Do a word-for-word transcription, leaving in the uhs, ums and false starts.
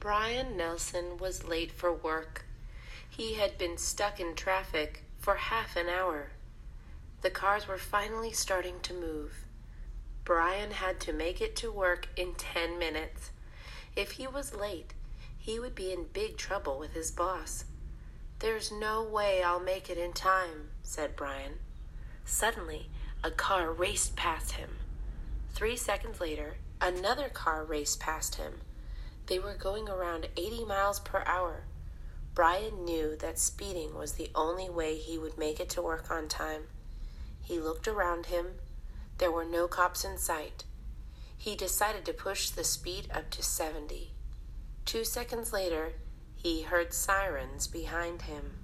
Brian Nelson was late for work. He had been stuck in traffic for half an hour. The cars were finally starting to move. Brian had to make it to work in ten minutes. If he was late, he would be in big trouble with his boss. "There's no way I'll make it in time," said Brian. Suddenly, a car raced past him. Three seconds later, another car raced past him. They were going around eighty miles per hour. Brian knew that speeding was the only way he would make it to work on time. He looked around him. There were no cops in sight. He decided to push the speed up to seventy. Two seconds later, he heard sirens behind him.